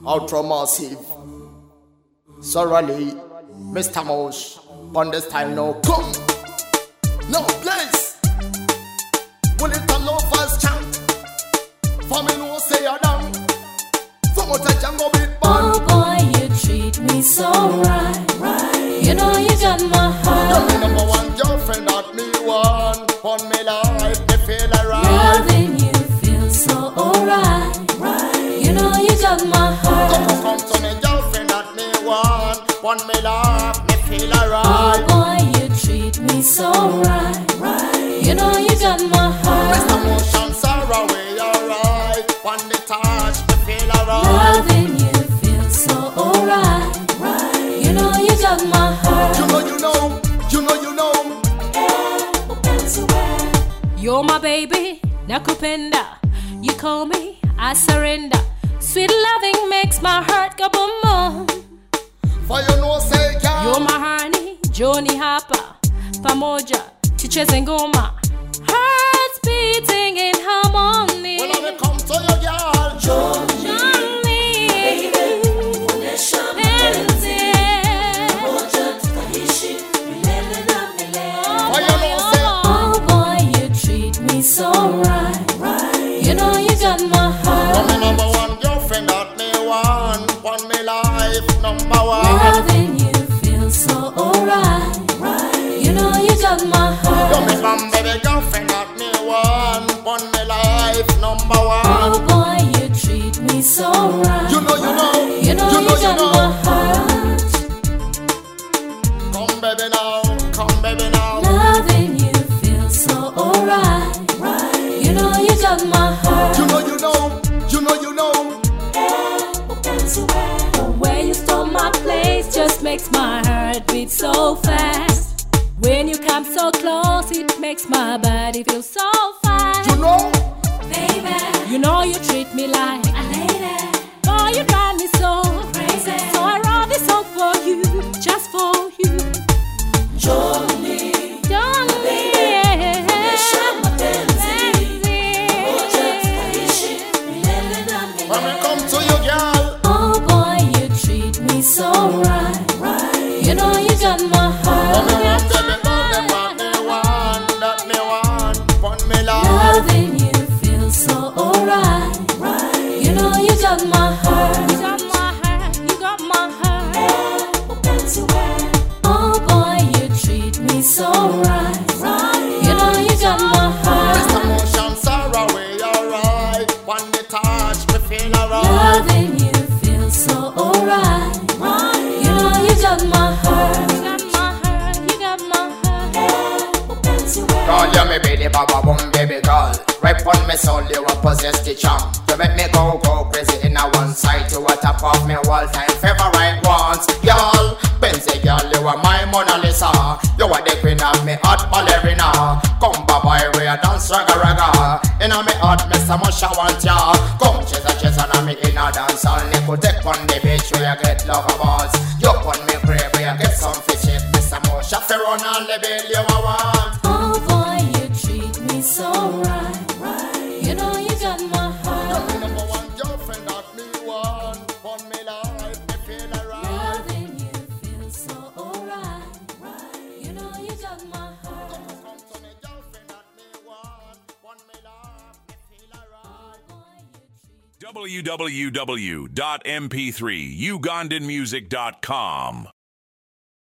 Ultra massive. Sorally, Mr. Mosh. On this time now, come. No place. Will it a lovers chant? For me no say you're down. For what I can go bit bad. Oh boy, you treat me so right. You know you got my heart. You're the number one girlfriend that me want. On me life, me feel alright. Loving you feels so alright. You know you got my heart. Come to me girlfriend that me want. On me life, me feel Oh alright. boy, you treat me so right. You know you got my heart. Mr. Motion sorrow, we alright. On the touch, me feel alright. Loving you feels so alright. You know you got my heart. You know. You're my baby, nakupenda. You call me, I surrender. Sweet loving makes my heart go boom boom. For you know say girl. You're my honey, Johnny Hopper, pamoja, tucheze ngoma. Hearts beating in harmony. When I come to you, girl, Johnny, oh boy, you treat me so right. You know you got my heart. I'm the number one girlfriend that me want. On me life, number one. Loving you feels so alright. You know you got my heart. You me from baby girlfriend that me want. On me life, number Oh one. boy, you treat me so right. You know. You know you got my heart. Come baby now. Loving you feels so alright. You know you got my heart. You know. The way you stole my place just makes my heart beat so fast. When you come so close, it makes my body feel so fine. You know. Baby, you know you treat me like a lady. Oh, you drive me so crazy. So I wrote this song for you, just for you. Johnny, When we come to you, girl. oh boy, you treat me so right. You know you got my When me want heart. baby girl, them what that me want. On me life. Loving you feels so alright. You know you got my heart. You got my heart. You got my heart. Oh boy, you treat me so right. You know you got my heart. Mr. Motion sorrow, we alright. On the touch, me feel alright. Loving you feels so alright. You know you got my heart. You got my heart. You got my heart. Call you me baby baba boom baby girl. Right on me soul, you a possess the charm. You make me go crazy in a one side. You a top of me all time favorite ones. Girl, Benzie girl, you are my Mona Lisa. You are the queen of me hot ballerina. Come boy, we a dance raga. In a me heart, Mr. Musha want ya. Come chase and me in a dance hall. Nico take on the beach where you get lover balls. You on me crib where you get some fish. Mr. Musha fi run on the bill you a want. Oh boy, you treat me so right. You know you got my heart. You're the number one girlfriend that me want. On me life, me feel alright. Loving you feels so alright. You know you got my heart. Come to me girlfriend that me want. On me life, me feel alright. Boy, you treat www.mp3ugandanmusic.com